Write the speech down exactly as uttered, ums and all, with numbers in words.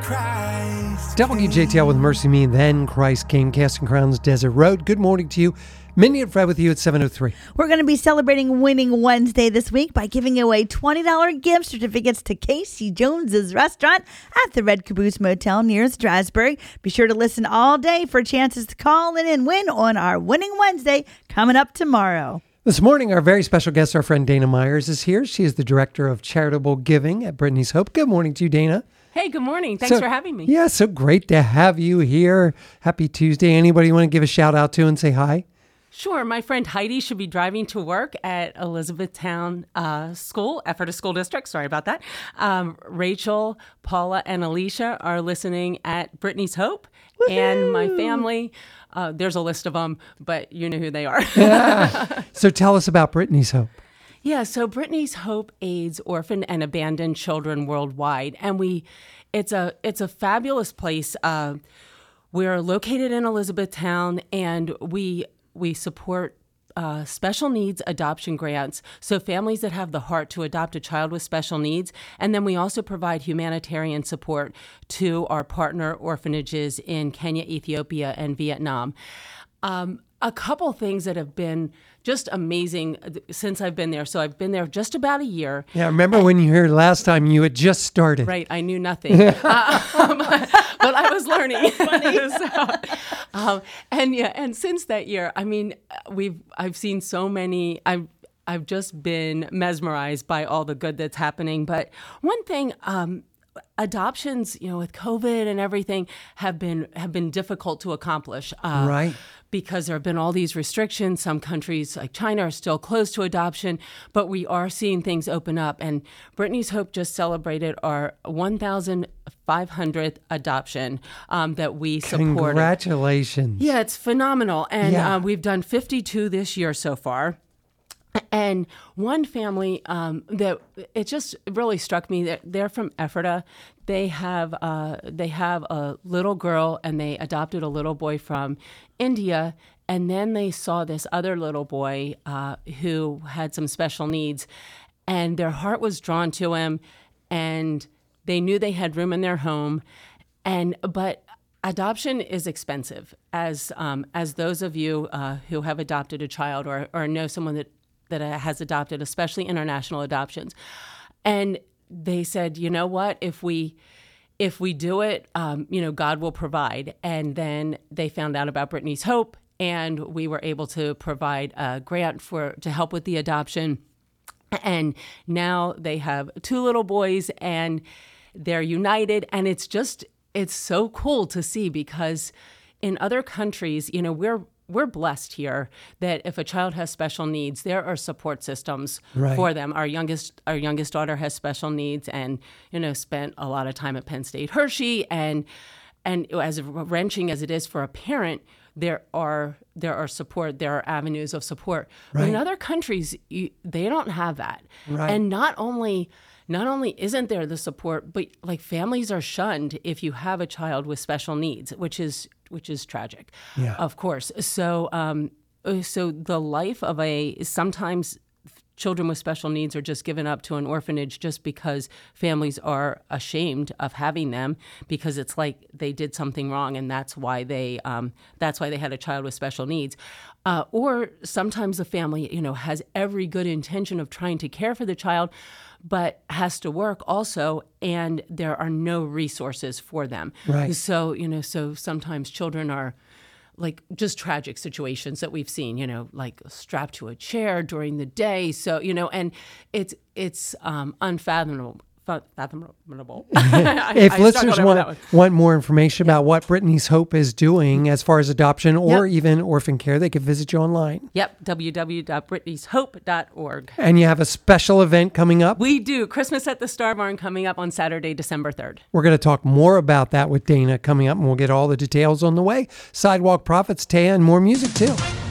Christ. W J T L with Mercy Me, and then Christ came, Casting Crowns, Desert Road. Good morning to you. Mindy and Fred with you at seven oh three. We're going to be celebrating Winning Wednesday this week by giving away twenty dollars gift certificates to Casey Jones's restaurant at the Red Caboose Motel near Strasburg. Be sure to listen all day for chances to call in and win on our Winning Wednesday coming up tomorrow. This morning, our very special guest, our friend Dana Myers, is here. She is the Director of Charitable Giving at Brittany's Hope. Good morning to you, Dana. Hey, good morning. Thanks so, for having me. Yeah, so great to have you here. Happy Tuesday. Anybody you want to give a shout out to and say hi? Sure. My friend Heidi should be driving to work at Elizabethtown uh, School, Ephrata School District. Sorry about that. Um, Rachel, Paula, and Alicia are listening at Brittany's Hope. Woo-hoo! And my family, uh, there's a list of them, but you know who they are. Yeah. So tell us about Brittany's Hope. Yeah, so Brittany's Hope aids orphan and abandoned children worldwide, and we, it's a it's a fabulous place. Uh, we're located in Elizabethtown, and we we support uh, special needs adoption grants, so families that have the heart to adopt a child with special needs, and then we also provide humanitarian support to our partner orphanages in Kenya, Ethiopia, and Vietnam. Um, a couple things that have been just amazing since I've been there. So I've been there just about a year. Yeah, remember and, when you were here last time, you had just started. Right, I knew nothing. uh, um, but I was learning. so, um, and yeah, and since that year, I mean, we've I've seen so many. I've I've just been mesmerized by all the good that's happening. But one thing. Um, Adoptions, you know, with COVID and everything, have been have been difficult to accomplish. Uh, right. Because there have been all these restrictions. Some countries like China are still closed to adoption, but we are seeing things open up. And Brittany's Hope just celebrated our one thousand five hundredth adoption um, that we supported. Congratulations. Yeah, it's phenomenal. And yeah. uh, we've done fifty-two this year so far. And one family um, that it just really struck me that they're from Ephrata. They have uh, they have a little girl and they adopted a little boy from India. And then they saw this other little boy uh, who had some special needs, and their heart was drawn to him. And they knew they had room in their home, and but. Adoption is expensive, as um, as those of you uh, who have adopted a child or or know someone that that has adopted, especially international adoptions. And they said, you know what, if we if we do it, um, you know, God will provide. And then they found out about Brittany's Hope, and we were able to provide a grant for to help with the adoption. And now they have two little boys, and they're united. And it's just, it's so cool to see, because in other countries, you know, we're We're blessed here that if a child has special needs, there are support systems right. for them. Our youngest, our youngest daughter has special needs, and you know, spent a lot of time at Penn State Hershey. And and as wrenching as it is for a parent, there are there are support, there are avenues of support. Right. But in other countries, you, they don't have that. Right. And not only. Not only isn't there the support, but like families are shunned if you have a child with special needs, which is which is tragic, yeah. of course. So, um, so the life of a sometimes children with special needs are just given up to an orphanage just because families are ashamed of having them, because it's like they did something wrong, and that's why they um, that's why they had a child with special needs. Uh, or sometimes the family, you know, has every good intention of trying to care for the child, but has to work also, and there are no resources for them. Right. So, you know, so sometimes children are like just tragic situations that we've seen, you know, like strapped to a chair during the day. So, you know, and it's it's um, unfathomable. Fathomable. If I listeners want, want more information yeah. about what Brittany's Hope is doing as far as adoption or yep. even orphan care, they can visit you online. Yep, w w w dot brittany's hope dot org. And you have a special event coming up? We do. Christmas at the Star Barn coming up on Saturday, December third. We're going to talk more about that with Dana coming up, and we'll get all the details on the way. Sidewalk Prophets, Taya, and more music too.